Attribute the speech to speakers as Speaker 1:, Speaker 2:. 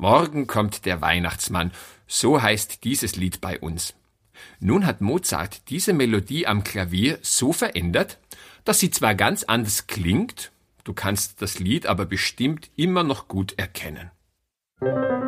Speaker 1: Morgen kommt der Weihnachtsmann, so heißt dieses Lied bei uns. Nun hat Mozart diese Melodie am Klavier so verändert, dass sie zwar ganz anders klingt, du kannst das Lied aber bestimmt immer noch gut erkennen.